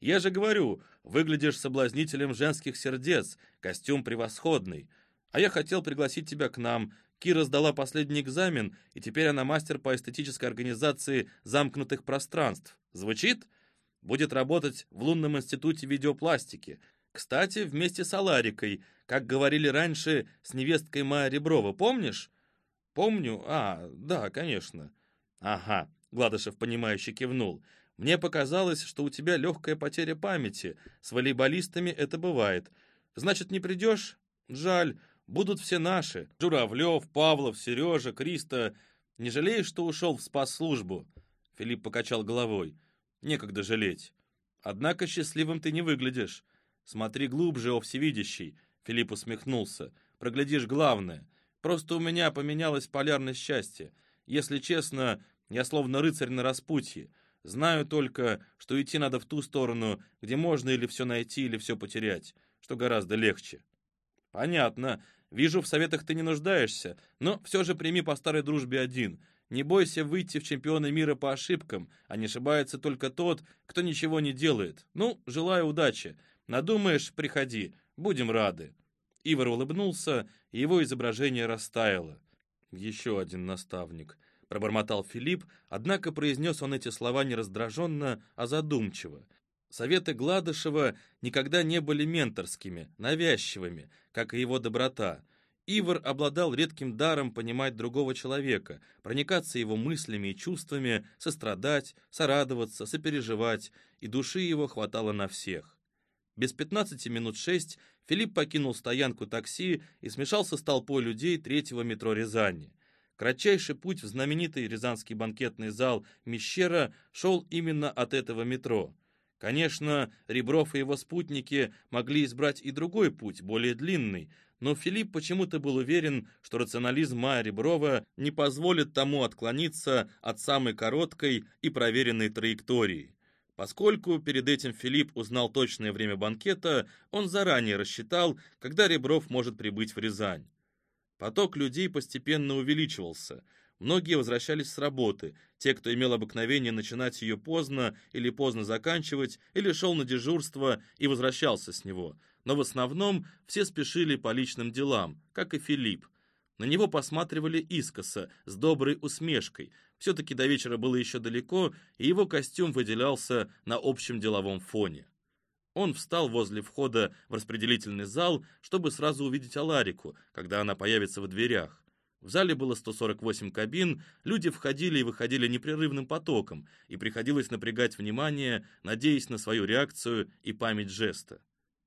Я же говорю, выглядишь соблазнителем женских сердец, костюм превосходный. А я хотел пригласить тебя к нам. Кира сдала последний экзамен, и теперь она мастер по эстетической организации замкнутых пространств. Звучит? Будет работать в лунном институте видеопластики. Кстати, вместе с Аларикой, как говорили раньше, с невесткой Майя Реброва, помнишь? Помню. Да, конечно. Ага, Гладышев понимающе кивнул. Мне показалось, что у тебя легкая потеря памяти. С волейболистами это бывает. Значит, не придешь? Жаль. Будут все наши. Журавлев, Павлов, Сережа, Криста. Не жалеешь, что ушел в спасслужбу? Филипп покачал головой. Некогда жалеть. Однако счастливым ты не выглядишь. Смотри глубже, о всевидящий. Филипп усмехнулся. Проглядишь главное. Просто у меня поменялась полярность счастья. Если честно, я словно рыцарь на распутье. Знаю только, что идти надо в ту сторону, где можно или все найти, или все потерять, что гораздо легче. Понятно. Вижу, в советах ты не нуждаешься, но все же прими по старой дружбе один. Не бойся выйти в чемпионы мира по ошибкам, а не ошибается только тот, кто ничего не делает. Ну, желаю удачи. Надумаешь, приходи, будем рады. Ивар улыбнулся, и его изображение растаяло. Еще один наставник, пробормотал Филипп, однако произнес он эти слова не раздраженно, а задумчиво. Советы Гладышева никогда не были менторскими, навязчивыми, как и его доброта. Ивар обладал редким даром понимать другого человека, проникаться его мыслями и чувствами, сострадать, сорадоваться, сопереживать, и души его хватало на всех. Без 15 минут 6 Филипп покинул стоянку такси и смешался с толпой людей третьего метро Рязани. Кратчайший путь в знаменитый рязанский банкетный зал «Мещера» шел именно от этого метро. Конечно, Ребров и его спутники могли избрать и другой путь, более длинный, но Филипп почему-то был уверен, что рационализм Майя Реброва не позволит тому отклониться от самой короткой и проверенной траектории. Поскольку перед этим Филипп узнал точное время банкета, он заранее рассчитал, когда Ребров может прибыть в Рязань. Поток людей постепенно увеличивался. Многие возвращались с работы, те, кто имел обыкновение начинать ее поздно или поздно заканчивать, или шел на дежурство и возвращался с него. Но в основном все спешили по личным делам, как и Филипп. На него посматривали искоса, с доброй усмешкой. Все-таки до вечера было еще далеко, и его костюм выделялся на общем деловом фоне. Он встал возле входа в распределительный зал, чтобы сразу увидеть Аларику, когда она появится в дверях. В зале было 148 кабин, люди входили и выходили непрерывным потоком, и приходилось напрягать внимание, надеясь на свою реакцию и память жеста.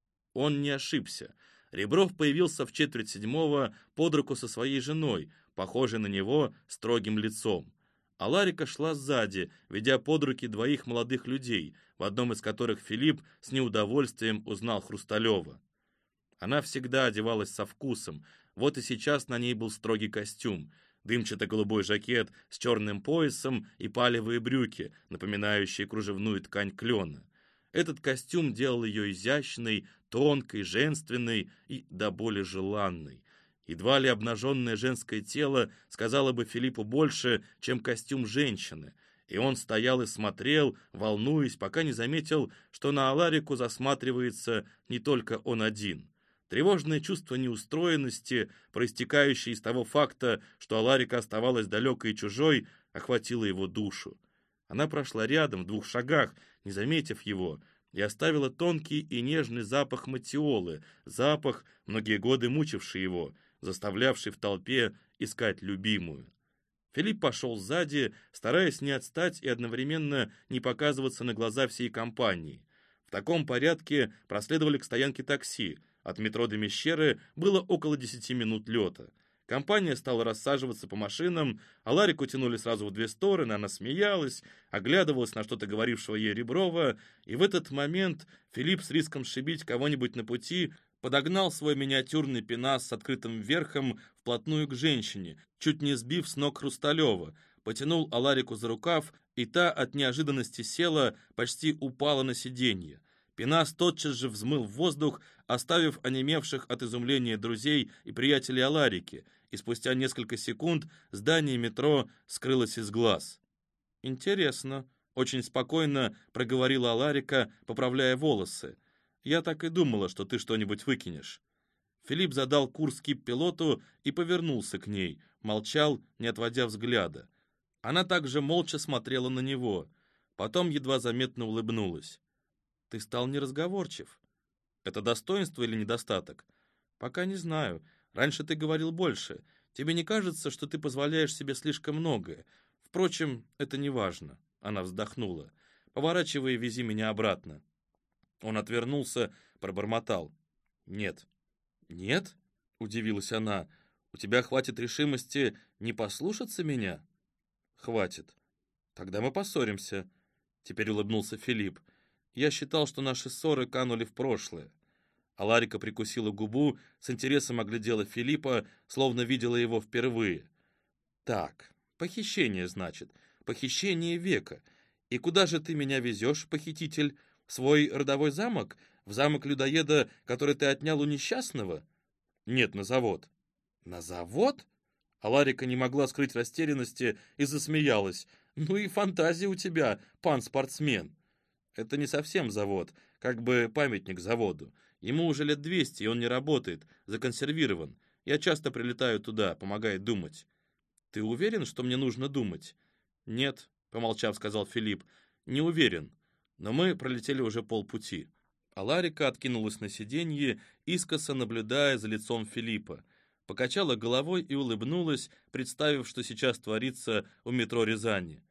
Он не ошибся. Ребров появился в 6:45 под руку со своей женой, похожей на него строгим лицом. А Ларика шла сзади, ведя под руки двоих молодых людей, в одном из которых Филипп с неудовольствием узнал Хрусталева. Она всегда одевалась со вкусом, вот и сейчас на ней был строгий костюм, дымчато-голубой жакет с черным поясом и палевые брюки, напоминающие кружевную ткань клена. Этот костюм делал ее изящной, тонкой, женственной и до боли желанной. Едва ли обнаженное женское тело сказало бы Филиппу больше, чем костюм женщины, и он стоял и смотрел, волнуясь, пока не заметил, что на Аларику засматривается не только он один. Тревожное чувство неустроенности, проистекающее из того факта, что Аларика оставалась далекой и чужой, охватило его душу. Она прошла рядом, в 2 шагах, не заметив его, и оставила тонкий и нежный запах матиолы, запах, многие годы мучивший его, заставлявший в толпе искать любимую. Филипп пошел сзади, стараясь не отстать и одновременно не показываться на глаза всей компании. В таком порядке проследовали к стоянке такси. От метро до Мещеры было около 10 минут лета. Компания стала рассаживаться по машинам, а Ларику тянули сразу в 2 стороны, она смеялась, оглядывалась на что-то говорившего ей Реброва, и в этот момент Филипп с риском сшибить кого-нибудь на пути подогнал свой миниатюрный пенас с открытым верхом вплотную к женщине, чуть не сбив с ног Хрусталева, потянул Аларику за рукав, и та от неожиданности села, почти упала на сиденье. Пенас тотчас же взмыл в воздух, оставив онемевших от изумления друзей и приятелей Аларики, и спустя несколько секунд здание метро скрылось из глаз. «Интересно», Очень спокойно проговорила Аларика, поправляя волосы. «Я так и думала, что ты что-нибудь выкинешь». Филипп задал курс кип-пилоту и повернулся к ней, молчал, не отводя взгляда. Она также молча смотрела на него. Потом едва заметно улыбнулась. «Ты стал неразговорчив. Это достоинство или недостаток?» «Пока не знаю. Раньше ты говорил больше. Тебе не кажется, что ты позволяешь себе слишком многое? Впрочем, это не важно». Она вздохнула. «Поворачивай и вези меня обратно». Он отвернулся, пробормотал. «Нет». «Нет?» — удивилась она. «У тебя хватит решимости не послушаться меня?» «Хватит. Тогда мы поссоримся». Теперь улыбнулся Филипп. «Я считал, что наши ссоры канули в прошлое». Аларика прикусила губу, с интересом оглядела Филиппа, словно видела его впервые. «Так, похищение, значит. Похищение века. И куда же ты меня везешь, похититель? В свой родовой замок? В замок людоеда, который ты отнял у несчастного?» «Нет, на завод». «На завод?» Аларика не могла скрыть растерянности и засмеялась. «Ну и фантазия у тебя, пан спортсмен». «Это не совсем завод, как бы памятник заводу. Ему уже лет 200, и он не работает, законсервирован. Я часто прилетаю туда, помогает думать». «Ты уверен, что мне нужно думать?» «Нет», — помолчав, сказал Филипп, — «не уверен. Но мы пролетели уже полпути». Аларика откинулась на сиденье, искоса наблюдая за лицом Филиппа. Покачала головой и улыбнулась, представив, что сейчас творится у метро Рязани.